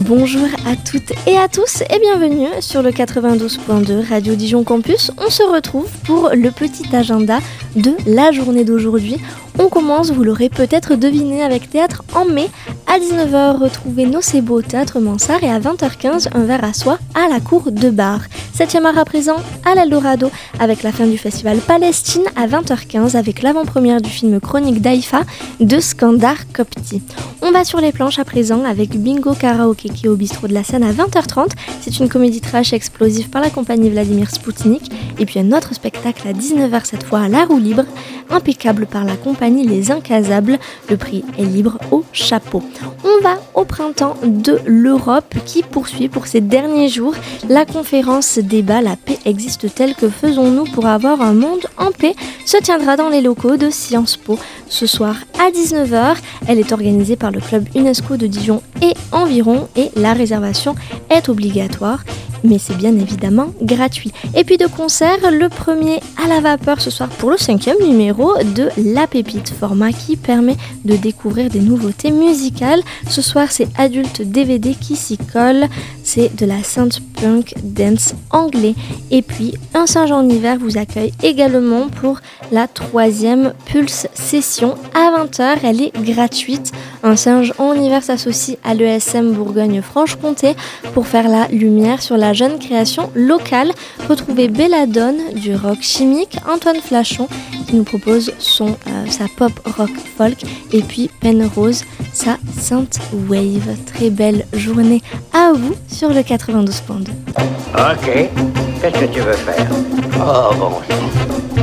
Bonjour à toutes et à tous et bienvenue sur le 92.2 Radio Dijon Campus. On se retrouve pour le petit agenda de la journée d'aujourd'hui. On commence, vous l'aurez peut-être deviné, avec Théâtre en mai. À 19h, retrouvez Nocebo au Théâtre Mansart et à 20h15, un verre à soie à la Cour de Bar. 7e art à présent à l'Eldorado avec la fin du festival Palestine à 20h15 avec l'avant-première du film Chronique d'Haïfa de Skandar Kopti. On va sur les planches à présent avec Bingo Karaoke qui est au bistrot de la Seine à 20h30. C'est une comédie trash explosive par la compagnie Vladimir Spoutnik. Et puis un autre spectacle à 19h cette fois à la roue libre, impeccable par la compagnie Les Incasables. Le prix est libre au chapeau. On va au printemps de l'Europe qui poursuit pour ces derniers jours la conférence débat La paix existe-t-elle? Que faisons-nous pour avoir un monde en paix? Se tiendra dans les locaux de Sciences Po ce soir à 19h. Elle est organisée par le club UNESCO de Dijon et environ et la réservation est obligatoire. Mais c'est bien évidemment gratuit. Et puis de concert, le premier à la vapeur ce soir pour le 5e numéro de La Pépite, format qui permet de découvrir des nouveautés musicales. Ce soir, c'est Adulte DVD qui s'y colle. C'est de la synth punk dance anglais. Et puis, Un singe en hiver vous accueille également pour la 3e Pulse Session à 20h. Elle est gratuite. Un singe en hiver s'associe à l'ESM Bourgogne-Franche-Comté pour faire la lumière sur la jeune création locale. Retrouvez Belladone du rock chimique, Antoine Flachon qui nous propose sa pop rock folk et puis Penrose, sa synth wave. Très belle journée à vous sur le 92.2. Ok, qu'est-ce que tu veux faire? Oh bon sang.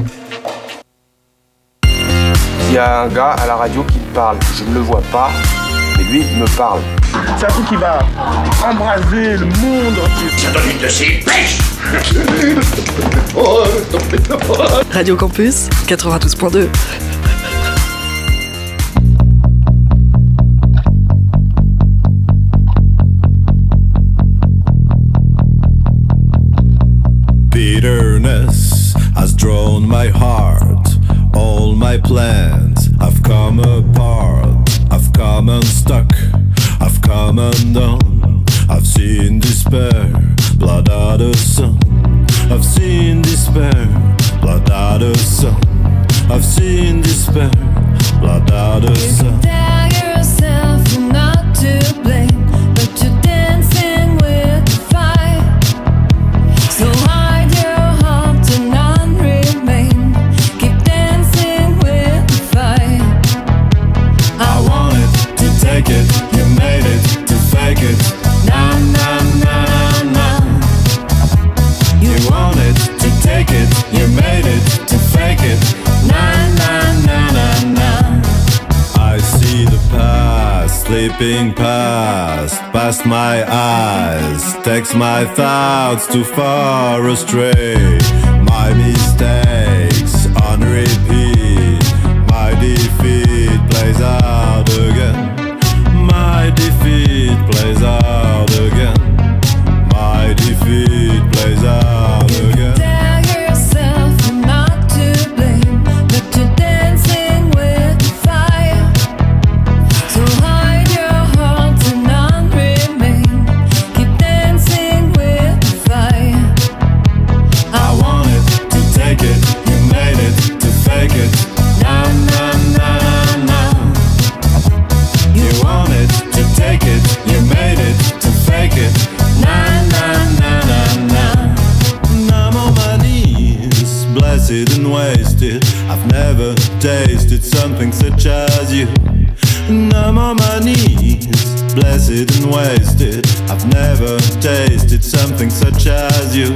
Il y a un gars à la radio qui me parle, je ne le vois pas, mais lui il me parle. C'est un truc qui va embraser le monde entier. Ça donne une de ces pêches. Radio Campus 92.2. Bitterness has drawn my heart. All my plans have come apart. I've come unstuck. I've come undone. I've seen despair, blood out of sun. I've seen despair, blood out of sun. I've seen despair, blood out of sun. You tell yourself you're not to blame, but you're dancing with the fire. So hide your heart and none remain. Keep dancing with the fire. I wanted to take it, you made it to fake it. Na na na na na. You wanted to take it, you made it to fake it. Na na na na na. I see the past slipping past my eyes, takes my thoughts too far astray. My mistakes on repeat, my defeat plays out again. My defeat plays out again. My defeat plays out again. Tell yourself you're not to blame, but you're dancing with the fire. So hide your heart and none remain. Keep dancing with the fire. I wanted to take it, you made it to fake it. Na na na na na. You wanted to take it, you made it to fake it. Na na na na na. I'm on my knees, blessed and wasted. I've never tasted something such as you. And I'm on my knees, blessed and wasted. I've never tasted something such as you.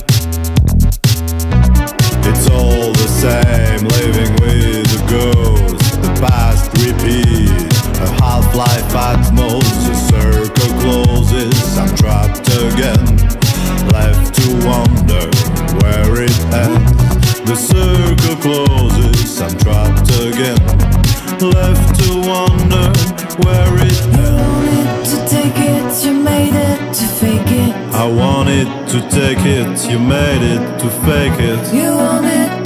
It's all the same, living with a ghost. The past repeats, a half-life at most. A circle closes, I'm trapped again. Left to wonder where it ends. The circle closes, I'm trapped again. Left to wonder where it You ends. wanted to take it, you made it to fake it. I wanted to take it, you made it to fake it. You wanted